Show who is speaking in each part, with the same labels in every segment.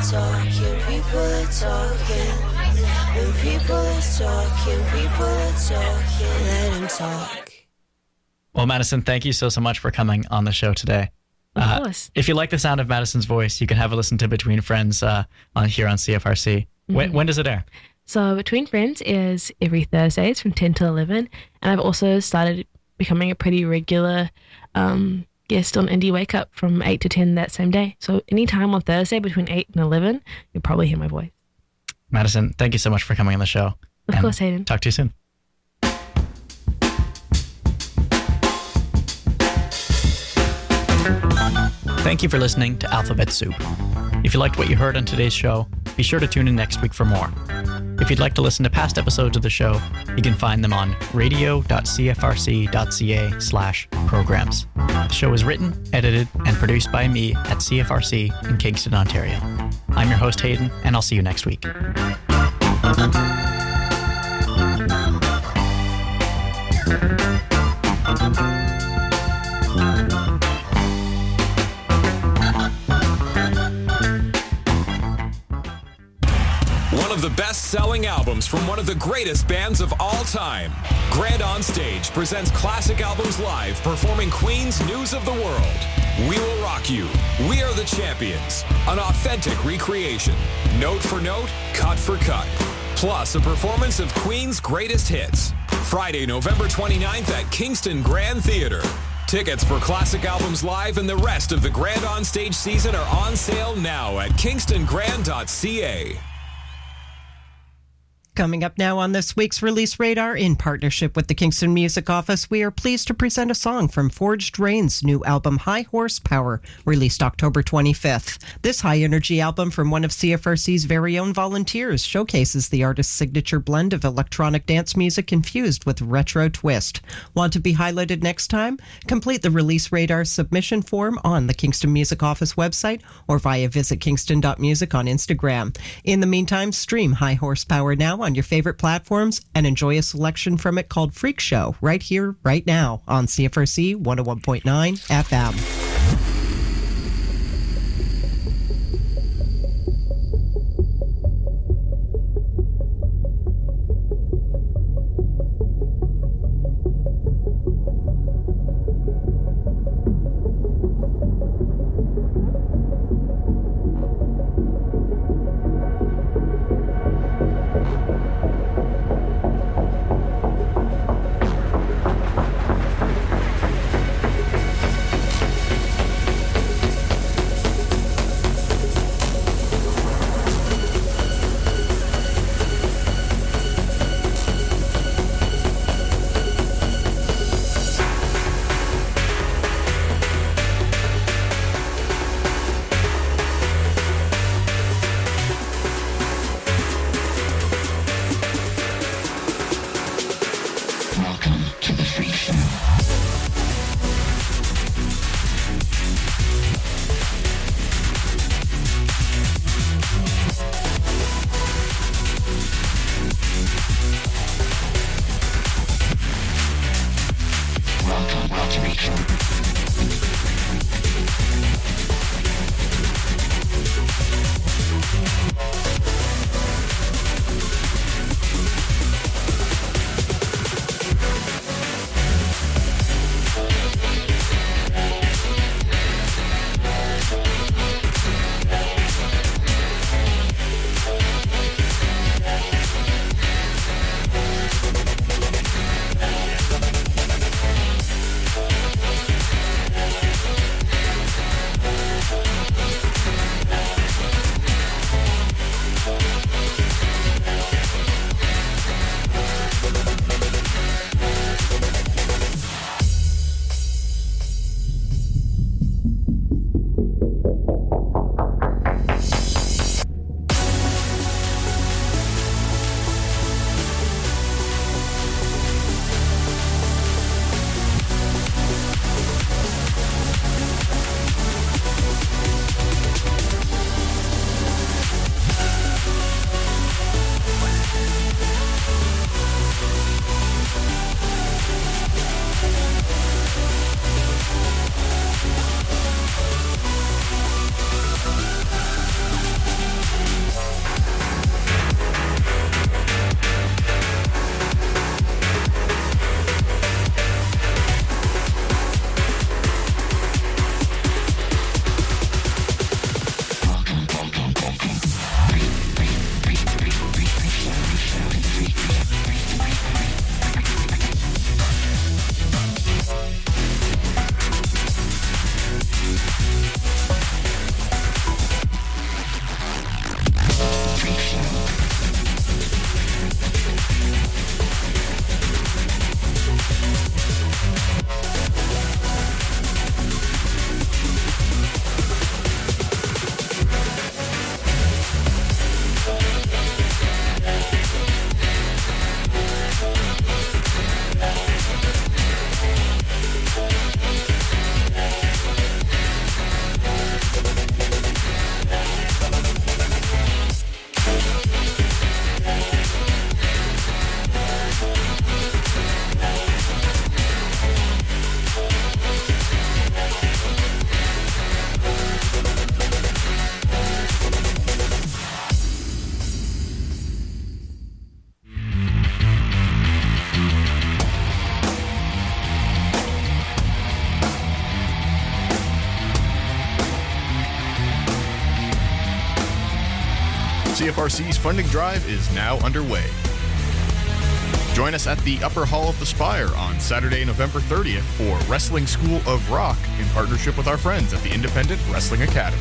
Speaker 1: talking, people are talking. When people are talking, people are talking. Let them talk.
Speaker 2: Well, Madison, thank you so much for coming on the show today.
Speaker 3: Of course.
Speaker 2: If you like the sound of Madison's voice, you can have a listen to Between Friends on CFRC. When does it air?
Speaker 3: So Between Friends is every Thursdays from 10 to 11. And I've also started becoming a pretty regular guest on Indie Wake Up from 8 to 10 that same day. So anytime on Thursday between 8 and 11, you'll probably hear my voice.
Speaker 2: Madison, thank you so much for coming on the show.
Speaker 3: Of course, Hayden.
Speaker 2: Talk to you soon. Thank you for listening to Alphabet Soup. If you liked what you heard on today's show, be sure to tune in next week for more. If you'd like to listen to past episodes of the show, you can find them on radio.cfrc.ca/programs. The show is written, edited, and produced by me at CFRC in Kingston, Ontario. I'm your host, Hayden, and I'll see you next week.
Speaker 4: One of the best-selling albums from one of the greatest bands of all time. Grand On Stage presents Classic Albums Live, performing Queen's News of the World. We Will Rock You. We Are the Champions. An authentic recreation. Note for note, cut for cut. Plus a performance of Queen's greatest hits. Friday, November 29th at Kingston Grand Theatre. Tickets for Classic Albums Live and the rest of the Grand On Stage season are on sale now at kingstongrand.ca.
Speaker 5: Coming up now on this week's Release Radar, in partnership with the Kingston Music Office, we are pleased to present a song from Forged Rain's new album, High Horsepower, released October 25th. This high-energy album from one of CFRC's very own volunteers showcases the artist's signature blend of electronic dance music infused with retro twist. Want to be highlighted next time? Complete the Release Radar submission form on the Kingston Music Office website or via visitkingston.music on Instagram. In the meantime, stream High Horsepower now on your favorite platforms and enjoy a selection from it called Freak Show right here, right now on CFRC 101.9 FM.
Speaker 6: CFRC's funding drive is now underway. Join us at the Upper Hall of the Spire on Saturday, November 30th for Wrestling School of Rock in partnership with our friends at the Independent Wrestling Academy.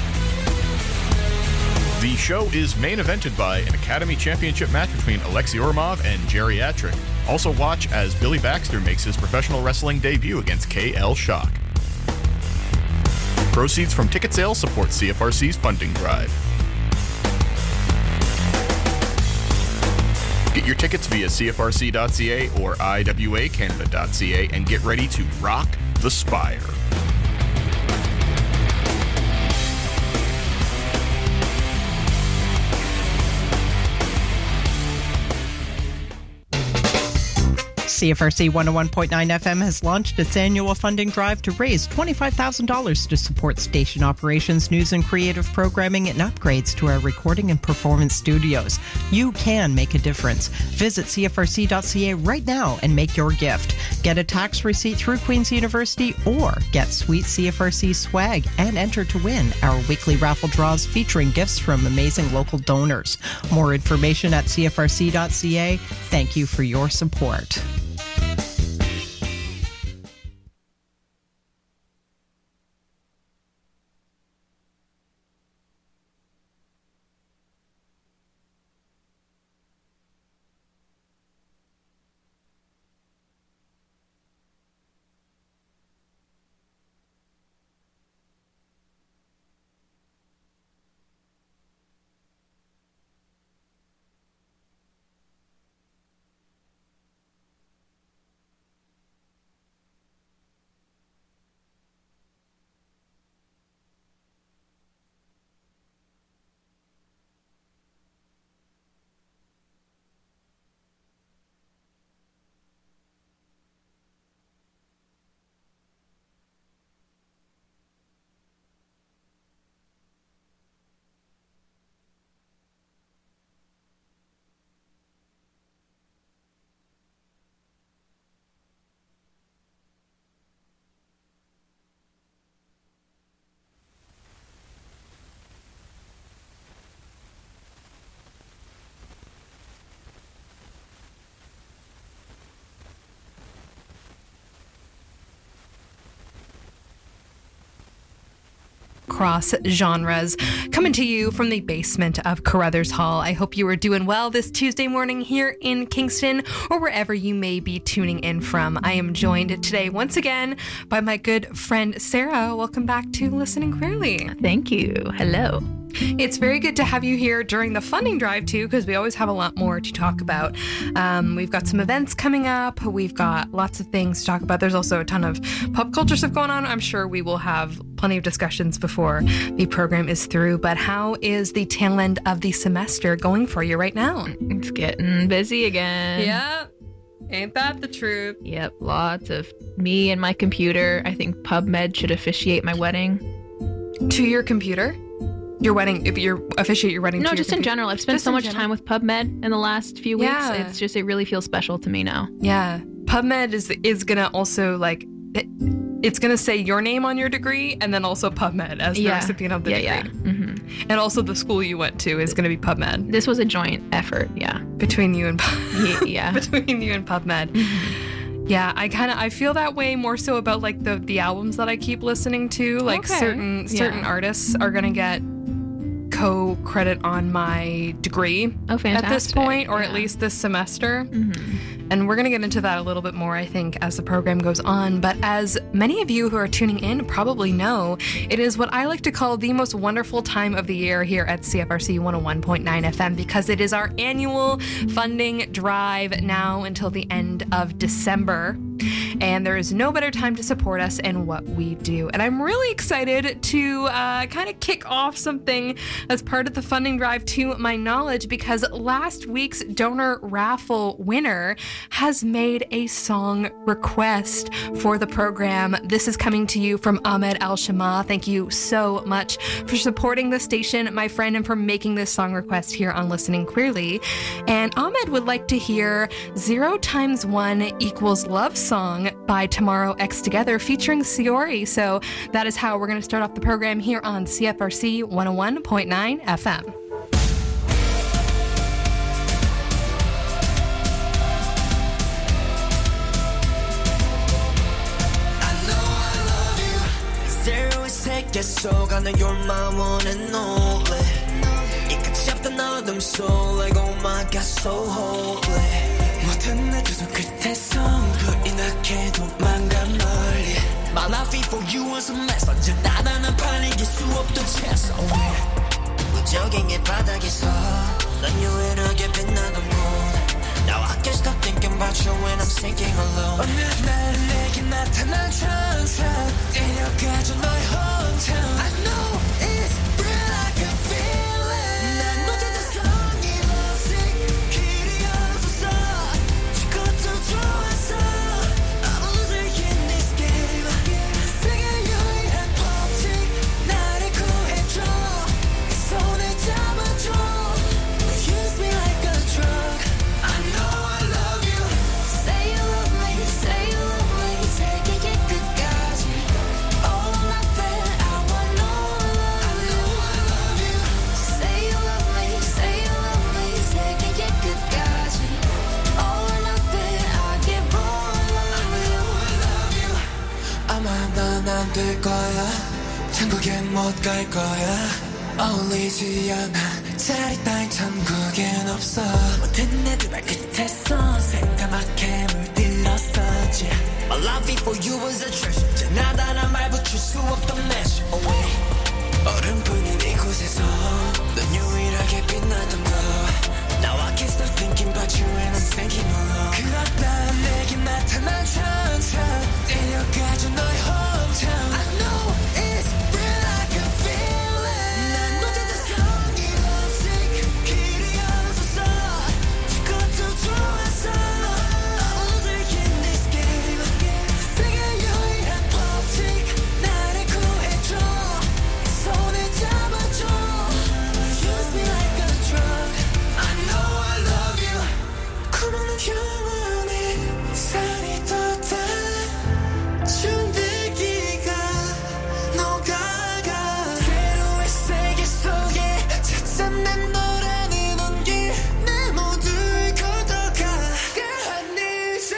Speaker 6: The show is main evented by an Academy Championship match between Alexei Ormov and Geriatric. Also watch as Billy Baxter makes his professional wrestling debut against KL Shock. Proceeds from ticket sales support CFRC's funding drive. Get your tickets via CFRC.ca or IWACanada.ca and get ready to rock the Spire.
Speaker 5: CFRC 101.9 FM has launched its annual funding drive to raise $25,000 to support station operations, news and creative programming, and upgrades to our recording and performance studios. You can make a difference. Visit CFRC.ca right now and make your gift. Get a tax receipt through Queen's University or get sweet CFRC swag and enter to win our weekly raffle draws featuring gifts from amazing local donors. More information at CFRC.ca. Thank you for your support.
Speaker 7: Cross genres, coming to you from the basement of Carruthers Hall. I hope you are doing well this Tuesday morning here in Kingston or wherever you may be tuning in from. I am joined today once again by my good friend Sarah. Welcome back to Listening Queerly.
Speaker 3: Thank you. Hello.
Speaker 7: It's very good to have you here during the funding drive too, because we always have a lot more to talk about. We've got some events coming up. We've got lots of things to talk about. There's also a ton of pop culture stuff going on. I'm sure we will have plenty of discussions before the program is through. But how is the tail end of the semester going for you right now?
Speaker 3: It's getting busy again.
Speaker 7: Yeah. Ain't that the truth?
Speaker 3: Yep. Lots of me and my computer. I think PubMed should officiate my wedding.
Speaker 7: To your computer? Your wedding, if you officiate your wedding.
Speaker 3: No,
Speaker 7: to
Speaker 3: just
Speaker 7: your
Speaker 3: in general. I've spent so much time with PubMed in the last few weeks.
Speaker 7: Yeah.
Speaker 3: It really feels special to me now.
Speaker 7: Yeah. PubMed is going to also it's going to say your name on your degree and then also PubMed as the recipient of the degree. Yeah. Mm-hmm. And also the school you went to is going to be PubMed.
Speaker 3: This was a joint effort, yeah.
Speaker 7: Between you and
Speaker 3: yeah.
Speaker 7: Between you and PubMed. Mm-hmm. Yeah, I feel that way more so about like the albums that I keep listening to. Like certain artists are going to get co-credit on my degree at this point, or at least this semester. Mm-hmm. And we're going to get into that a little bit more, I think, as the program goes on. But as many of you who are tuning in probably know, it is what I like to call the most wonderful time of the year here at CFRC 101.9 FM, because it is our annual funding drive now until the end of December. And there is no better time to support us and what we do. And I'm really excited to kind of kick off something as part of the funding drive to my knowledge, because last week's donor raffle winner has made a song request for the program. This is coming to you from Ahmed Al-Shama. Thank you so much for supporting the station, my friend, and for making this song request here on Listening Queerly. And Ahmed would like to hear 0 × 1 = Love Song by Tomorrow X Together featuring Siori. So that is how we're going to start off the program here on CFRC 101.9 FM.
Speaker 1: 계속하는 You're my one and only 이 끝이 없던 어둠 속 Like oh my God so holy 모든 내 두 손 끝에서 불이 나게 도망가 멀리 My life for you was a mess 언제 나다는 판 이길 수 없던 chance 무적행의 바닥에서 난 유일하게 빛나던 곳 Now I can't stop thinking about you when I'm sinking alone 어느 날 내게 나타난 천사 데려가줘 너의 hometown I know it's real I can feel it 난 못했던 성이 lovesick 길이 없어서 죽어도 좋았어 I'm a loser in this game 세계 유일한 법칙 나를 구해줘 내 손을 잡아줘 Use me like a drug I know I love you Say you love me Say you love me 세계의 끝까지 All or nothing I want no I know I love you Say you love me Say you love me 세계의 끝까지 All or nothing I give all I love you 아마 난 안 될 거야 천국엔 못 갈 거야 어울리지 않아 자리 따윈 천국엔 없어 모든 애들 발끝에서 새까맣게 물들었었지 My love for you was a treasure 지나다란 말 붙일 수 없던 measure away 얼음뿐인 이곳에서 넌 유일하게 빛나던 거 Now I can't stop thinking about you and I'm thinking alone 그렇다 내게 나타난 천사 데려가줘 너의 hometown I know it's real I can feel it 난 못했던 성이 lovesick 길이 없어서 죽어도 좋았어 I'm a loser in this game 세계 유일한 법칙 나를 구해줘 내 손을 잡아줘 Use me like a drug I know I love you 구멍은 영원히 살이 돋아 준비기가 녹아가 새로운 세계 속에 찾은 내 노래는 온기 내 모두를 걷어가 난 이제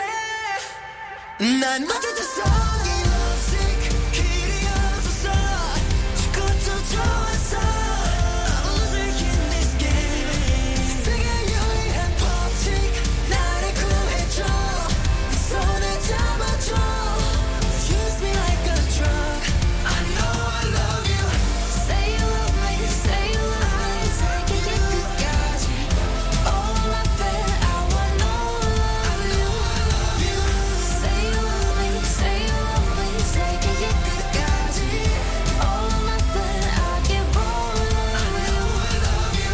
Speaker 1: 난 못했던 성이 lovesick 길이 없어서 죽어도 좋았어 I'm a loser in this game 세계 유일한 법칙 나를 구해줘 내 손을 잡아줘 Use me like a drug I know I love you Say you love me Say you love me 세계의 끝까지 All or nothing I want no I know I love you Say you love me Say you love me 세계의 끝까지 All or nothing I give all I know I love you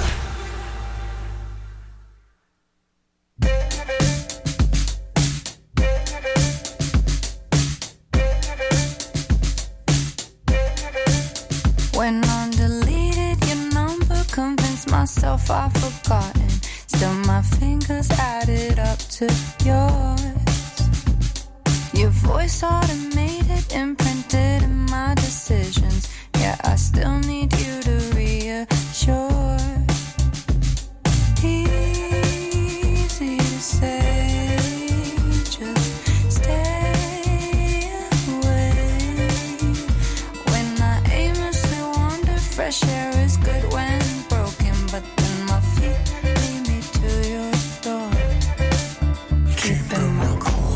Speaker 8: When I deleted your number, convinced myself I've forgotten. Still my fingers added up to yours. Your voice automated, imprinted in my decisions. Yeah, I still need you to reassure. Easy to say, just stay away. When I aimlessly wander, fresh air is good when broken, but then my feet lead me to your door. Keeping my cool.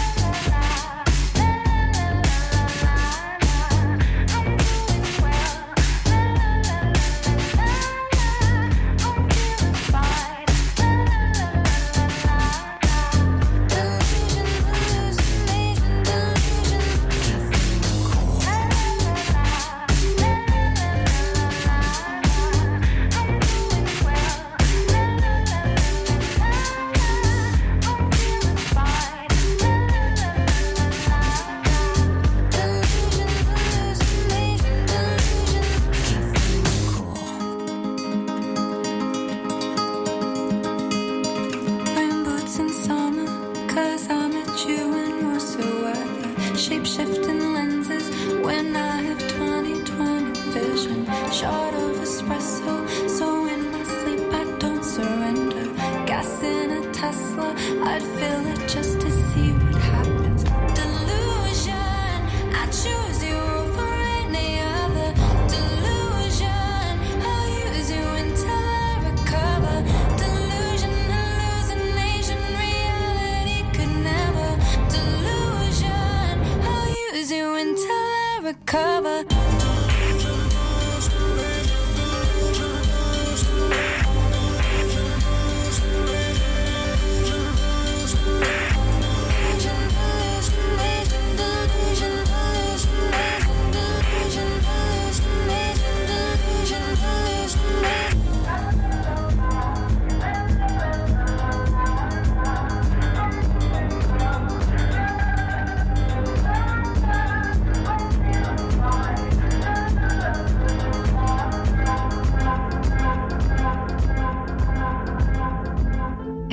Speaker 8: shot of espresso. So in my sleep I don't surrender. Gas in a Tesla, I'd fill it just to see what happens. Delusion, I choose you over any other.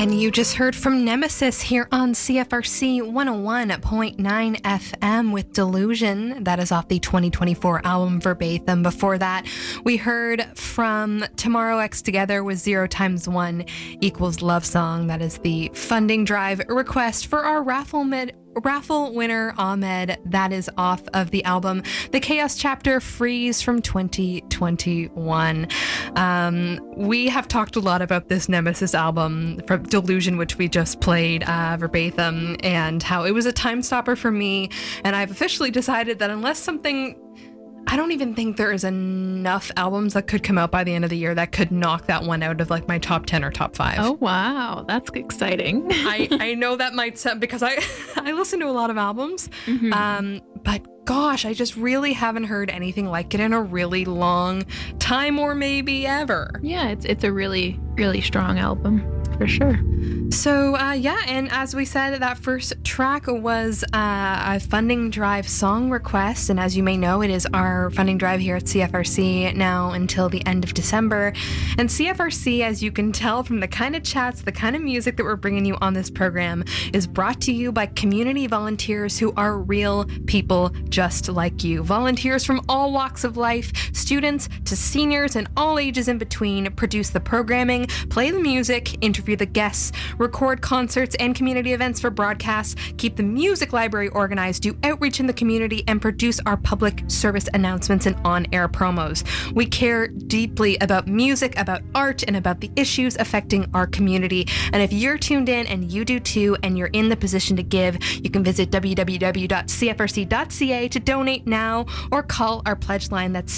Speaker 7: And you just heard from Nemesis here on CFRC 101.9 FM with Delusion. That is off the 2024 album Verbatim. Before that, we heard from Tomorrow X Together with 0 × 1 = Love Song. That is the funding drive request for our raffle winner, Ahmed. That is off of the album The Chaos Chapter Freeze from 2021. We have talked a lot about this Nemesis album from Delusion, which we just played verbatim, and how it was a time stopper for me. And I've officially decided that unless something, I don't even think there is enough albums that could come out by the end of the year that could knock that one out of like my top 10 or top 5.
Speaker 3: Oh, wow. That's exciting.
Speaker 7: I know that might sound, because I listen to a lot of albums, but gosh, I just really haven't heard anything like it in a really long time, or maybe ever.
Speaker 3: Yeah, it's a really, really strong album. For sure.
Speaker 7: So, and as we said, that first track was a funding drive song request. And as you may know, it is our funding drive here at CFRC now until the end of December. And CFRC, as you can tell from the kind of chats, the kind of music that we're bringing you on this program, is brought to you by community volunteers who are real people just like you. Volunteers from all walks of life, students to seniors and all ages in between, produce the programming, play the music, interview the guests, record concerts and community events for broadcasts, keep the music library organized, do outreach in the community, and produce our public service announcements and on-air promos. We care deeply about music, about art, and about the issues affecting our community. And if you're tuned in and you do too, and you're in the position to give, you can visit www.cfrc.ca to donate now, or call our pledge line. That's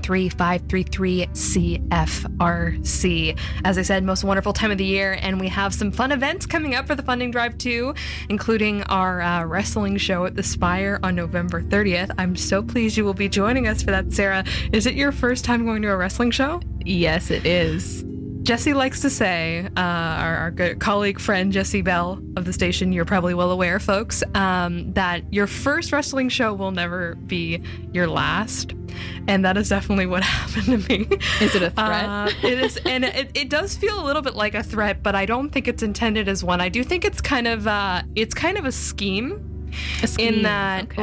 Speaker 7: 613-533-CFRC. As I said, most wonderful time of the year, and we have some fun events coming up for the funding drive too, including our wrestling show at the Spire on November 30th. I'm so pleased you will be joining us for that, Sarah. Is it your first time going to a wrestling show?
Speaker 3: Yes, it is.
Speaker 7: Jesse likes to say, our good colleague, friend, Jesse Bell of the station, you're probably well aware, folks, that your first wrestling show will never be your last. And that is definitely what happened to me.
Speaker 3: Is it a threat?
Speaker 7: It is, and it does feel a little bit like a threat, but I don't think it's intended as one. I do think it's kind of a scheme. In that,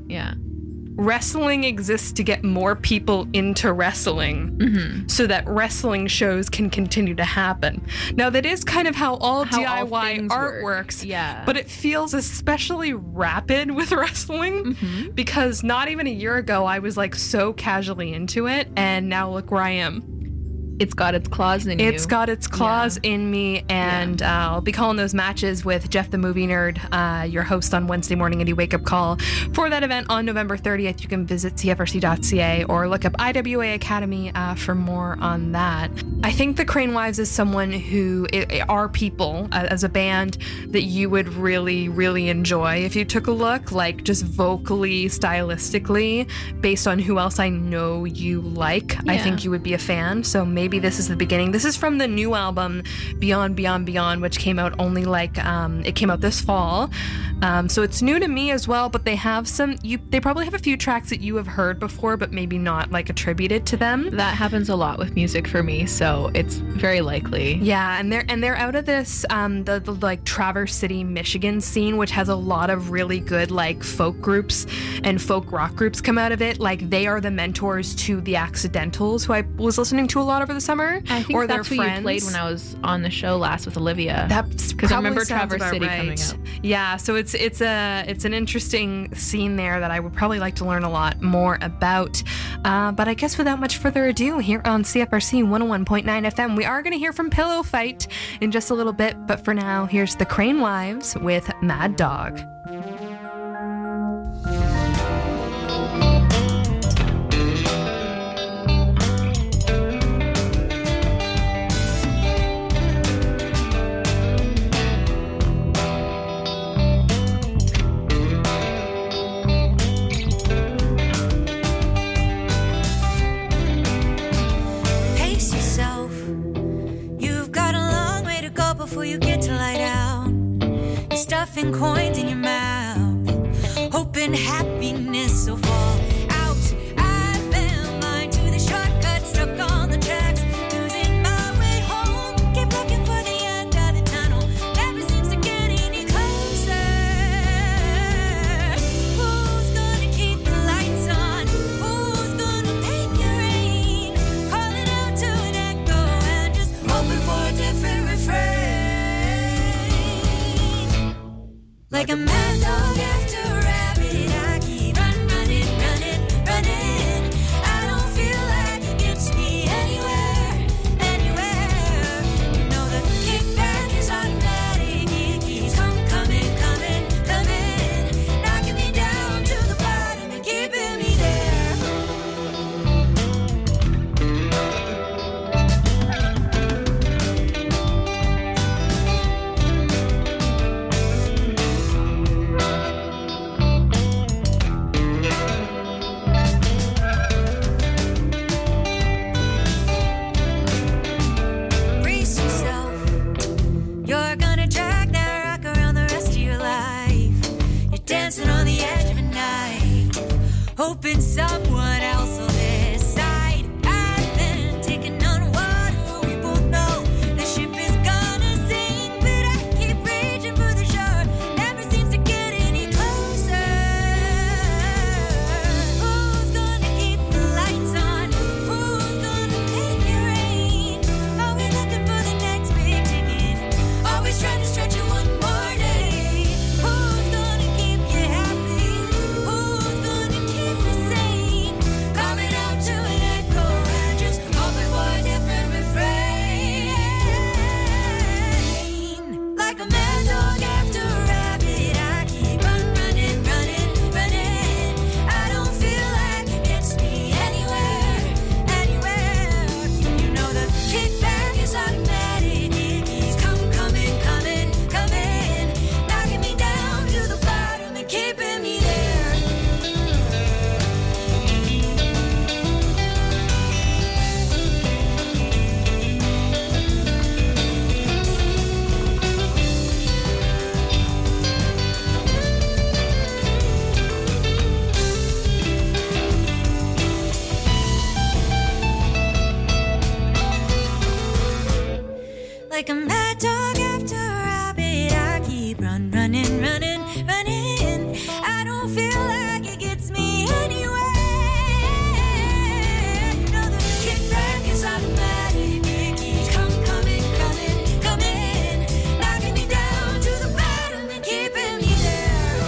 Speaker 7: wrestling exists to get more people into wrestling, so that wrestling shows can continue to happen. Now, that is kind of how all DIY art works, but it feels especially rapid with wrestling, because not even a year ago I was like so casually into it, and now look where I am.
Speaker 3: It's got its claws in you.
Speaker 7: It's got its claws in me, and I'll be calling those matches with Jeff the Movie Nerd, your host on Wednesday morning Indie Wake Up Call. For that event on November 30th, you can visit cfrc.ca or look up IWA Academy for more on that. I think the Crane Wives is someone who are people as a band that you would really, really enjoy if you took a look, like just vocally, stylistically, based on who else I know you like. I think you would be a fan. So maybe this is the beginning. This is from the new album Beyond Beyond Beyond, which came out only it came out this fall. So it's new to me as well, but they have they probably have a few tracks that you have heard before, but maybe not like attributed to them.
Speaker 3: That happens a lot with music for me, so it's very likely.
Speaker 7: Yeah, and they're out of this the like Traverse City, Michigan scene, which has a lot of really good like folk groups and folk rock groups come out of it. Like they are the mentors to the Accidentals, who I was listening to a lot over the summer.
Speaker 3: I think that's who you played when I was on the show last with Olivia.
Speaker 7: That's
Speaker 3: because I remember Traverse City coming up.
Speaker 7: Yeah, so it's an interesting scene there that I would probably like to learn a lot more about. But I guess without much further ado, here on CFRC 101.9 FM, we are going to hear from Pillow Fight in just a little bit. But for now, here's the Crane Wives with Mad Dog.
Speaker 8: Stuffing coins in your mouth, hoping happiness will fall out. I fell mine to the shortcut, stuck on the tracks, losing my way home. Keep looking for the end of the tunnel, Like a mad dog after a rabbit, I keep running, running. I don't feel like it gets me anywhere. You know the kickback is automatic. It keeps coming, knocking me down to the bottom and keeping me there. Brace yourself. You're gonna drag that rock around the rest of your life. You're dancing on the edge of a knife, hoping someone else will decide. I've been taking on water. We both know the ship is gonna sink, but I keep reaching for the shore. Never seems to get any closer. Who's gonna keep the lights on? Who's gonna make it rain? Always looking for the next big ticket. Always trying to stretch it one more day. Who's gonna keep you happy? Who's gonna keep you sane? Coming out to an echo and just hoping for a different refrain. Like a mad dog after a rabbit, I keep running. I don't feel like it gets me anywhere. You know the kickback is automatic. It keeps coming, knocking me down to the bottom and keeping me there. Like a mad dog after a rabbit, I keep running. I don't feel like it gets me anywhere. You know the kickback is automatic. It keeps coming, knocking me down to the bottom and keeping me there.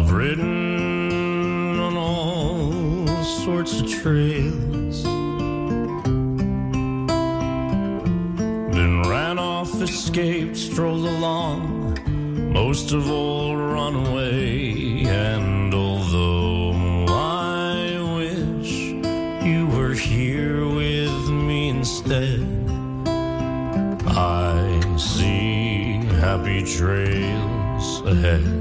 Speaker 9: I've ridden on all sorts of trails, then ran off, escaped, strolled along, most of all run away. And although I wish you were here with me instead, I see happy trails ahead.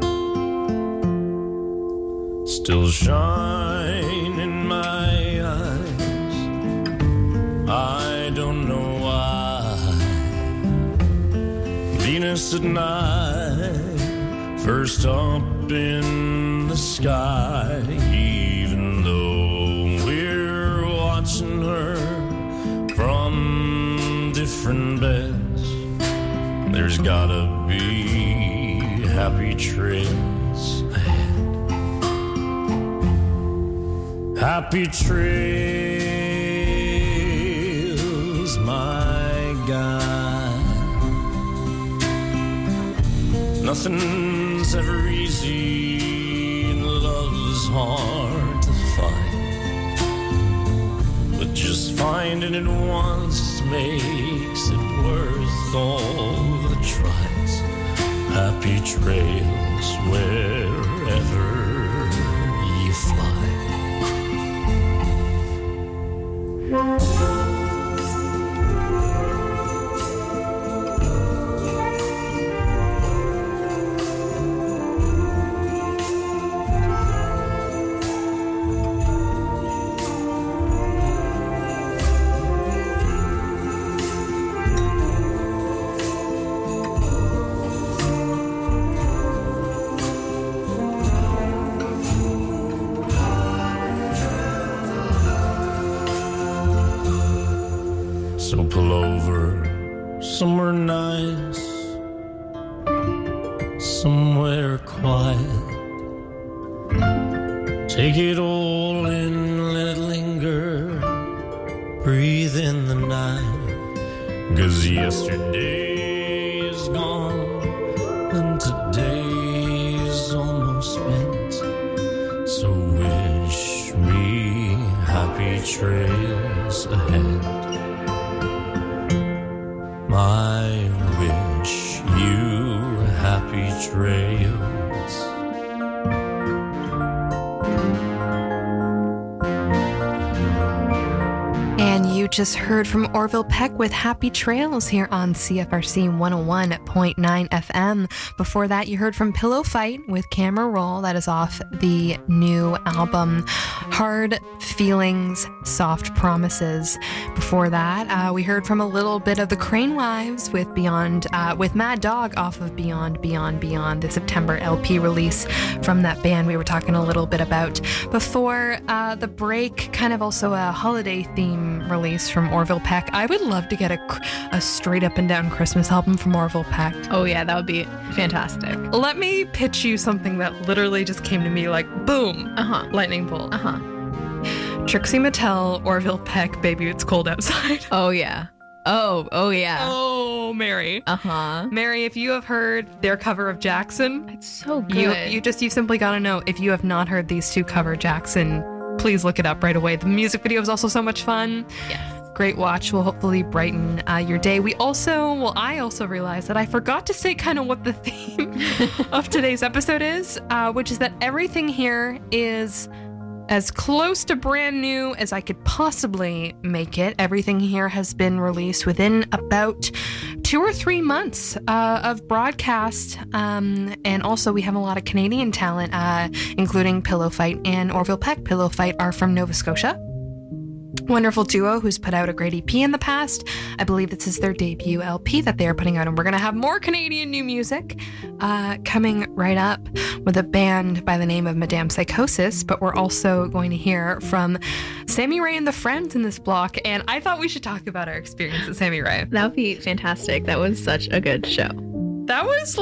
Speaker 9: Still shine in my eyes, I don't know why. Venus at night, first up in the sky, even though we're watching her from different beds, there's gotta be happy trails ahead. Happy trails, my God. Nothing's ever easy and love's hard to find, but just finding it once makes it worth all the tries. Happy trails wherever you fly. So pull over somewhere nice, somewhere quiet. Take it all in, let it linger, breathe in the night. 'Cause yesterday is gone and today is almost spent. So wish me happy trails ahead. I wish you happy trails.
Speaker 7: And you just heard from Orville Peck with Happy Trails here on CFRC 101.9 FM. Before that, you heard from Pillow Fight with Camera Roll. That is off the new album Hard Feelings, Soft Promises. Before that, we heard from a little bit of the Crane Wives with Beyond, with Mad Dog off of Beyond, Beyond, Beyond, the September LP release from that band we were talking a little bit about. Before the break, kind of also a holiday theme release from Orville Peck. I would love to get a straight up and down Christmas album from Orville Peck.
Speaker 3: Oh yeah, that would be fantastic.
Speaker 7: Let me pitch you something that literally just came to me like boom, lightning bolt. Trixie Mattel, Orville Peck, Baby It's Cold Outside.
Speaker 3: Oh yeah. Oh yeah.
Speaker 7: Oh, Mary. Mary, if you have heard their cover of Jackson,
Speaker 3: it's so good.
Speaker 7: You simply gotta know, if you have not heard these two cover Jackson, please look it up right away. The music video is also so much fun.
Speaker 3: Yes.
Speaker 7: Great watch. Will hopefully brighten your day. I also realized that I forgot to say kind of what the theme of today's episode is, which is that everything here is as close to brand new as I could possibly make it. Everything here has been released within about 2 or 3 months of broadcast. And also we have a lot of Canadian talent, including Pillow Fight and Orville Peck. Pillow Fight are from Nova Scotia. Wonderful duo who's put out a great EP in the past. I believe this is their debut LP that they are putting out, and we're going to have more Canadian new music coming right up with a band by the name of Madame Psychosis, but we're also going to hear from Sammy Ray and the Friends in this block, and I thought we should talk about our experience at Sammy Ray.
Speaker 3: That would be fantastic. That was such a good show.
Speaker 7: That was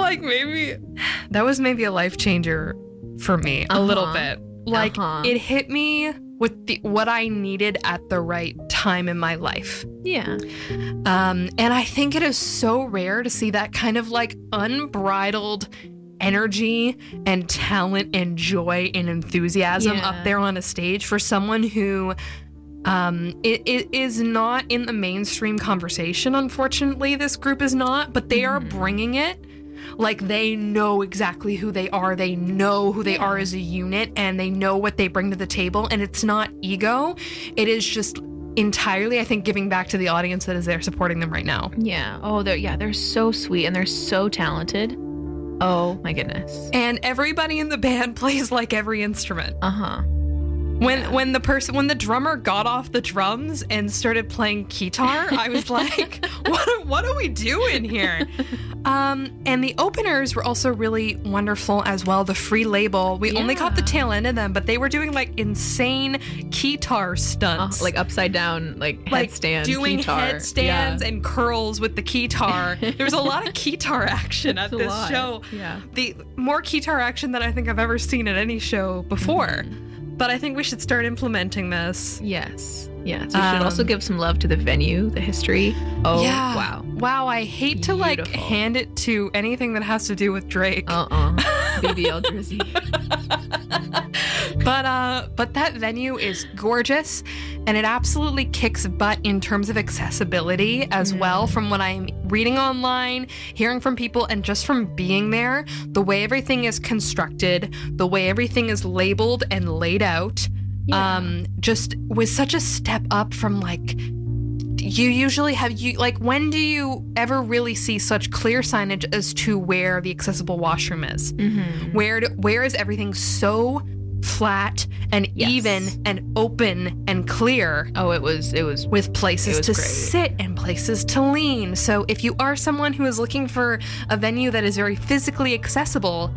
Speaker 7: maybe a life changer for me, a little bit. Like, it hit me with what I needed at the right time in my life.
Speaker 3: Yeah.
Speaker 7: And I think it is so rare to see that kind of like unbridled energy and talent and joy and enthusiasm up there on a stage for someone who it is not in the mainstream conversation. Unfortunately, this group is not, but they are bringing it. Like, they know exactly who they are. They know who they are as a unit, and they know what they bring to the table. And it's not ego. It is just entirely, I think, giving back to the audience that is there supporting them right now.
Speaker 10: Yeah. Oh, they're so sweet, and they're so talented. Oh my goodness.
Speaker 7: And everybody in the band plays like every instrument.
Speaker 10: Uh-huh.
Speaker 7: When the drummer got off the drums and started playing guitar, I was like, what are we doing here? And the openers were also really wonderful as well. The Free Label, we only caught the tail end of them, but they were doing like insane guitar stunts.
Speaker 10: Like upside down, like headstands.
Speaker 7: Doing
Speaker 10: guitar.
Speaker 7: headstands and curls with the guitar. There was a lot of guitar action at this show.
Speaker 10: Yeah.
Speaker 7: The more guitar action than I think I've ever seen at any show before. But I think we should start implementing this.
Speaker 10: Yes. Yes. You should also give some love to the venue, the history. Oh,
Speaker 7: yeah.
Speaker 10: wow.
Speaker 7: Wow, I hate to like hand it to anything that has to do with Drake.
Speaker 10: BBL Drizzy.
Speaker 7: But that venue is gorgeous, and it absolutely kicks butt in terms of accessibility as well. From what I'm reading online, hearing from people, and just from being there, the way everything is constructed, the way everything is labeled and laid out, just was such a step up from like. You usually when do you ever really see such clear signage as to where the accessible washroom is? Mm-hmm. Where is everything so flat and even and open and clear?
Speaker 10: Oh, it was
Speaker 7: with places to
Speaker 10: great.
Speaker 7: Sit and places to lean. So if you are someone who is looking for a venue that is very physically accessible,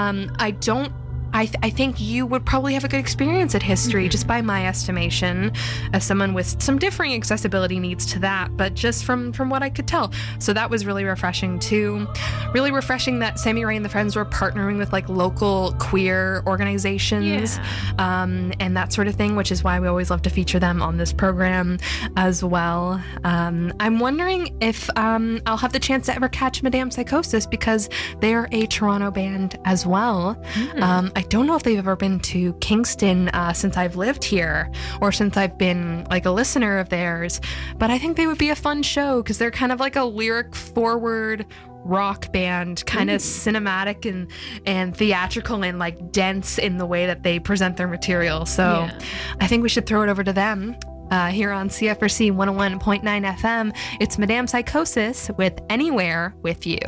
Speaker 7: I think you would probably have a good experience at History, just by my estimation, as someone with some differing accessibility needs to that, but just from what I could tell. So that was really refreshing too. Really refreshing that Sammy Ray and the Friends were partnering with like local queer organizations and that sort of thing, which is why we always love to feature them on this program as well. I'm wondering if I'll have the chance to ever catch Madame Psychosis, because they're a Toronto band as well. I don't know if they've ever been to Kingston since I've lived here, or since I've been like a listener of theirs, but I think they would be a fun show because they're kind of like a lyric forward rock band, kind of cinematic and theatrical and like dense in the way that they present their material. So I think we should throw it over to them. Here on CFRC 101.9 FM, it's Madame Psychosis with Anywhere With You.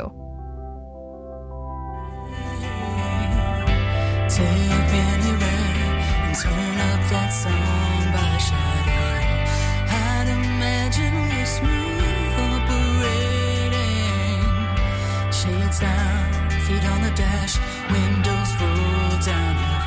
Speaker 1: Take me anywhere and turn up that song by Sade. I'd imagine we're smooth operating. Shades down, feet on the dash, windows roll down your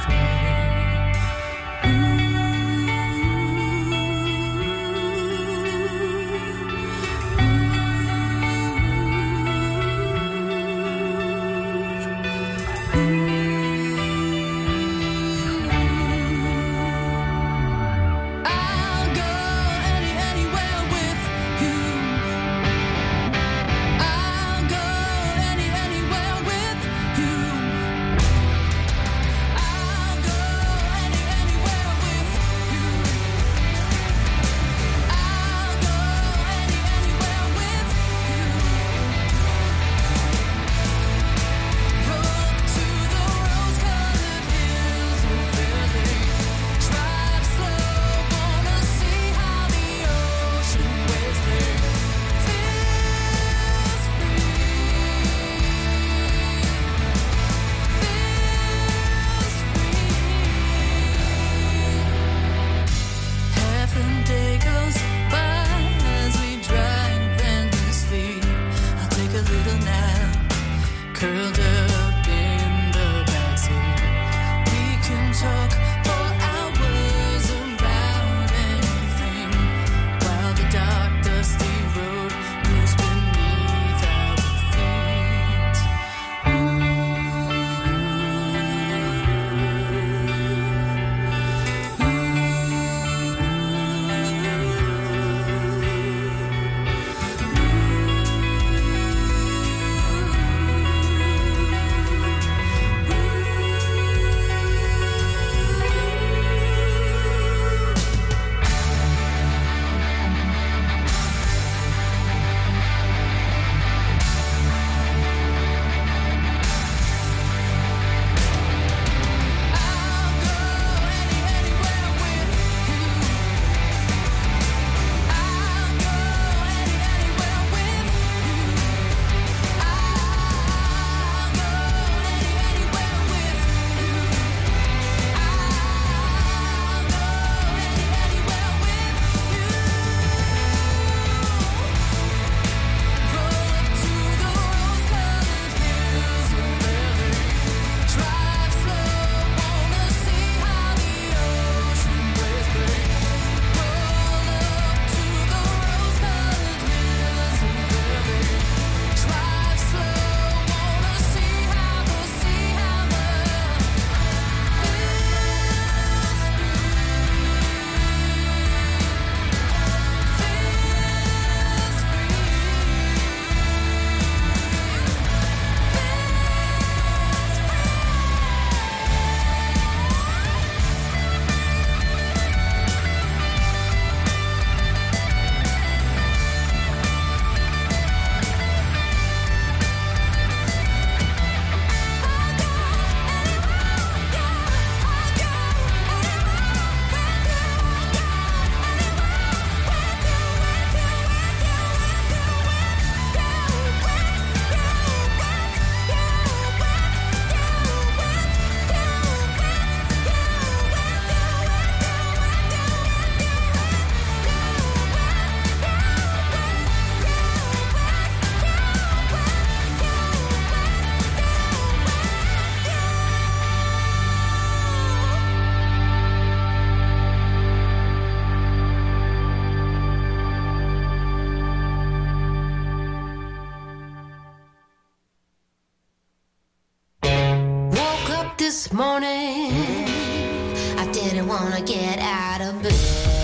Speaker 8: this morning, I didn't wanna get out of bed.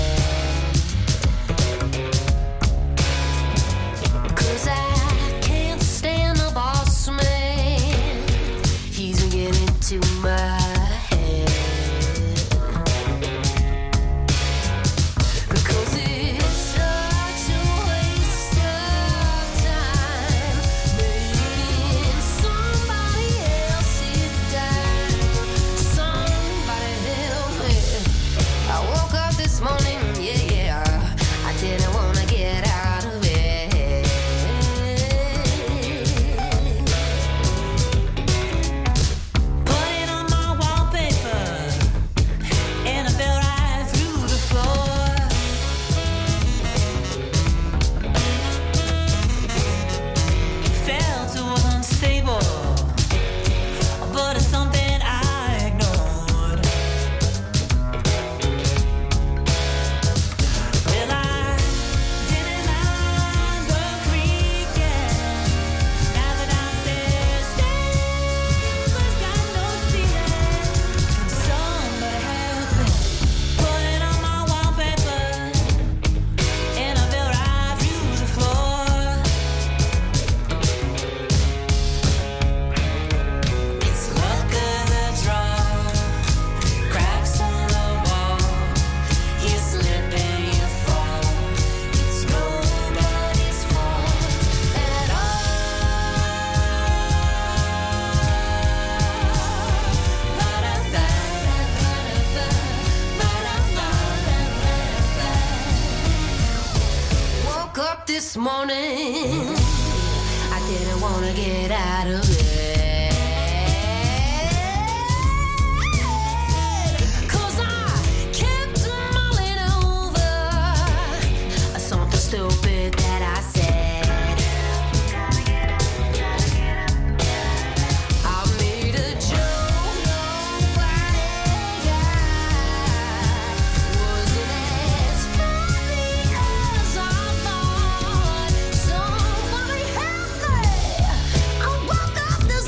Speaker 8: 'Cause I can't stand the boss man. He's been getting to my this morning, I didn't want to get out of bed. 'Cause I kept mulling over something stupid that I said. I made a joke nobody got. Wasn't as funny as I thought. Somebody help me. I woke up this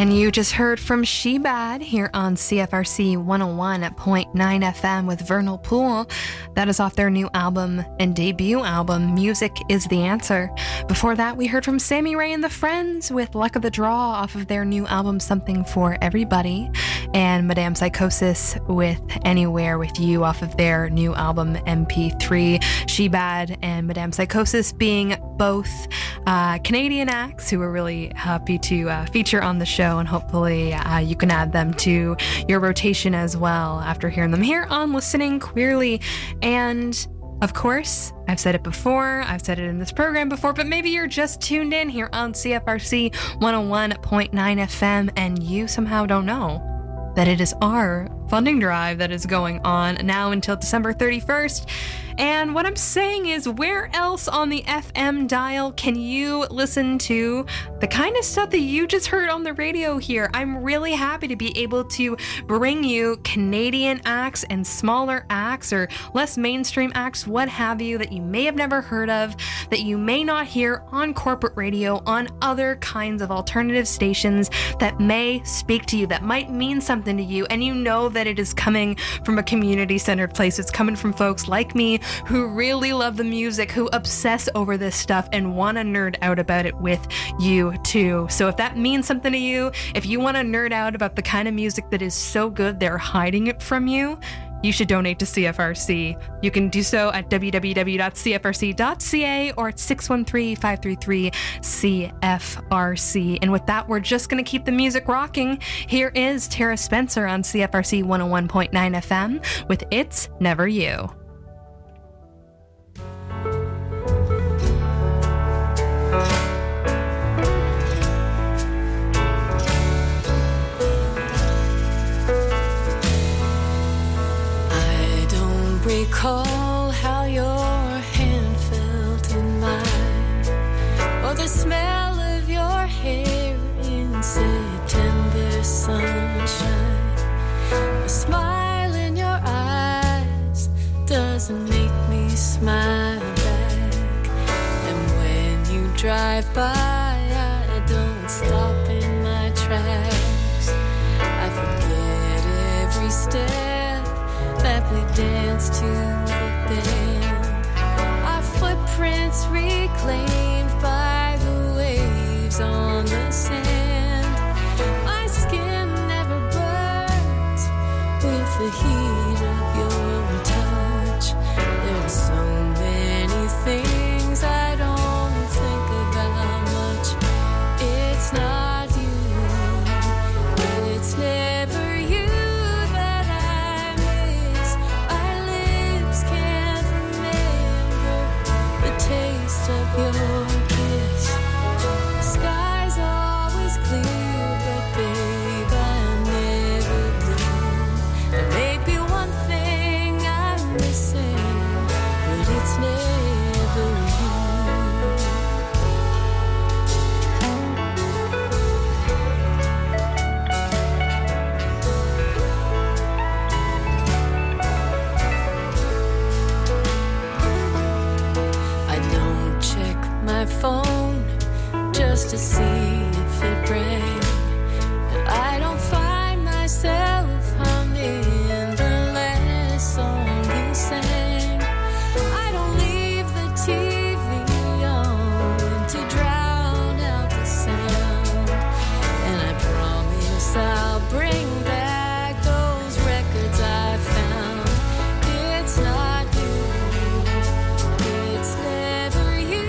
Speaker 7: And you just heard from She Bad here on CFRC 101.9 FM with Vernal Pool. That is off their new album and debut album, Music is the Answer. Before that, we heard from Sammy Ray and the Friends with Luck of the Draw off of their new album, Something for Everybody. And Madame Psychosis with Anywhere with You off of their new album, MP3. She Bad and Madame Psychosis being both Canadian acts who we're really happy to feature on the show, and hopefully you can add them to your rotation as well after hearing them here on Listening Queerly. And of course, I've said it before, I've said it in this program before, but maybe you're just tuned in here on CFRC 101.9 FM and you somehow don't know that it is our funding drive that is going on now until December 31st. And what I'm saying is, where else on the FM dial can you listen to the kind of stuff that you just heard on the radio here? I'm really happy to be able to bring you Canadian acts and smaller acts or less mainstream acts, what have you, that you may have never heard of, that you may not hear on corporate radio, on other kinds of alternative stations that may speak to you, that might mean something to you, and you know that it is coming from a community-centered place. It's coming from folks like me who really love the music, who obsess over this stuff and want to nerd out about it with you too. So if that means something to you, if you want to nerd out about the kind of music that is so good they're hiding it from you, you should donate to CFRC. You can do so at www.cfrc.ca or at 613-533-CFRC. And with that, we're just going to keep the music rocking. Here is Tara Spencer on CFRC 101.9 FM with It's Never You.
Speaker 8: Recall how your hand felt in mine, or the smell of your hair in September sunshine. The smile in your eyes doesn't make me smile back, and when you drive by I don't stop in my tracks. I forget every step that we danced to the band, our footprints reclaimed by the waves on the sand. My skin never burns with the heat of your touch. There are so many things I don't think about much. It's not you, it's never you. Of your kiss, the sky's always clear, but babe, I'm never blue. There may be one thing I'm missing, but it's never my phone just to see if it rang, but I don't find myself humming the last song you sang. I don't leave the TV on to drown out the sound, and I promise I'll bring back those records I found. It's not you, it's never you.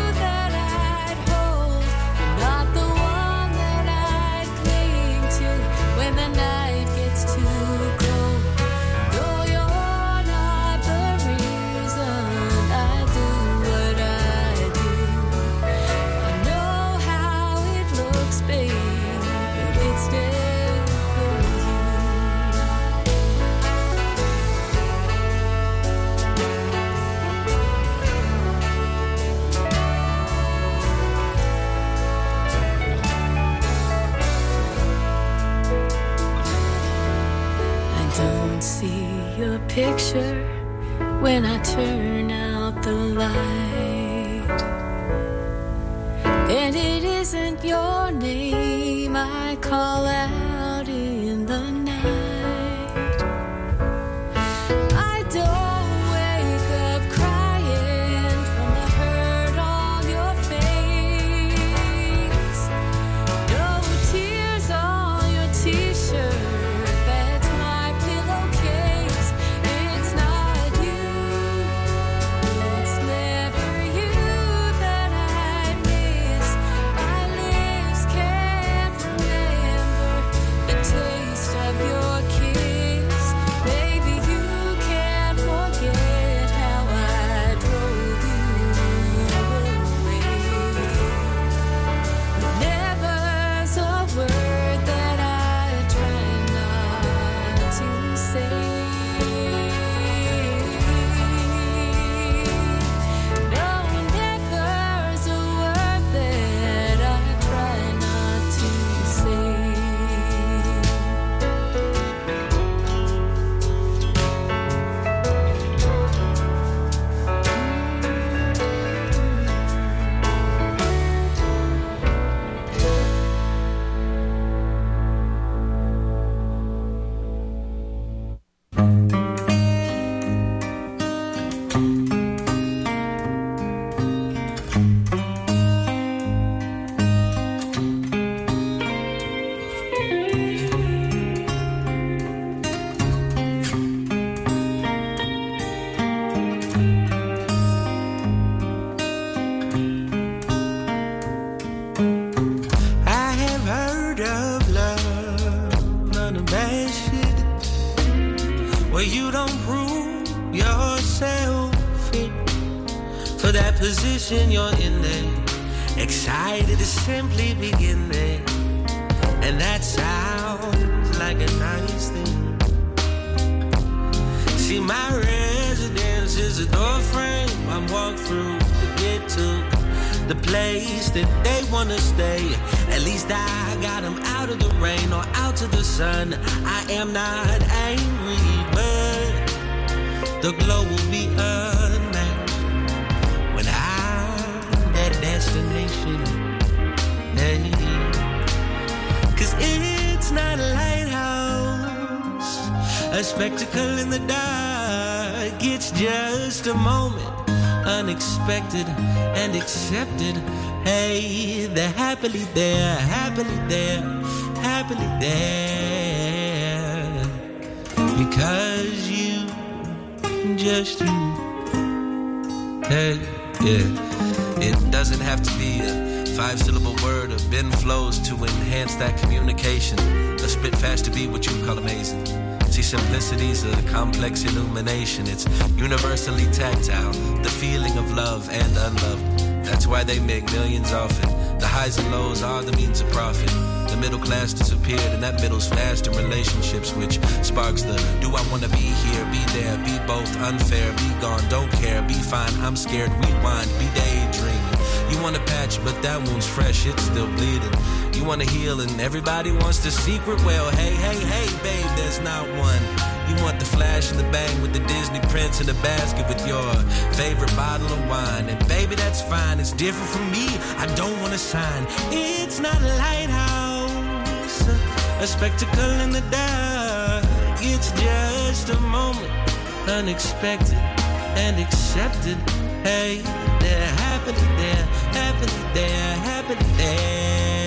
Speaker 8: Picture when I turn out the light, and it isn't your name I call out in the night. I don't wake up crying from the hurt on your face. No tears on your t-shirt. That's my pillowcase. It's not you. It's never you that I miss. My lips can't remember the taste of your kiss. Baby, you can't forget how I drove you away. Never's a word that I try not to say. No, never's a word that I try not to say.
Speaker 11: I have heard of love, none of that shit, where you don't prove yourself fit for that position you're in there. Excited to simply begin there, and that sounds like a nice thing. See, my residence is a door frame I'm walk through to get to the place that they wanna stay. At least I got them out of the rain or out to the sun. I am not angry, but the glow will be unmatched when I'm that destination. Hey, 'cause it's not a lighthouse, a spectacle in the dark. It's just a moment, unexpected and accepted. Hey, they're happily there, happily there, happily there. Because you, just you. Hey, yeah. It doesn't have to be a 5-syllable word or bend flows to enhance that communication. A spit fast to be what you call amazing. See, simplicity's a complex illumination. It's universally tactile, the feeling of love and unloved. That's why they make millions often. The highs and lows are the means of profit. The middle class disappeared, and that middle's fast in relationships, which sparks the do I want to be here, be there, be both, unfair, be gone, don't care, be fine, I'm scared, rewind, be daydreaming. You want a patch, but that wound's fresh, it's still bleeding. You want to heal, and everybody wants the secret. Well, hey, hey, hey, babe, there's not one. You want the flash and the bang with the Disney prince in the basket with your favorite bottle of wine. And baby, that's fine, it's different from me, I don't want to sign. It's not a lighthouse, a spectacle in the dark. It's just a moment, unexpected and accepted. Hey, they're happily there, happily there, happily there.